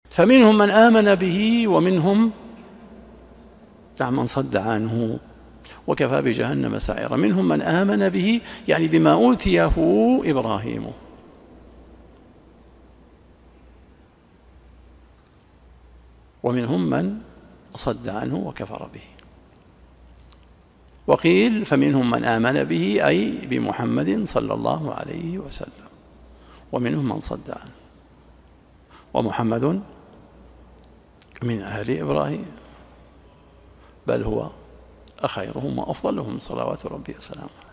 فمنهم من آمن به ومنهم من صد عنه، وكفى بجهنم سعيرا. منهم من آمن به يعني بما أوتيه إبراهيم، ومنهم من صد عنه وكفر به. وقيل فمنهم من آمن به أي بمحمد صلى الله عليه وسلم، ومنهم من صد عنه، ومحمد من أهل إبراهيم، بل هو خيرهم وأفضلهم صلوات ربي وسلامه.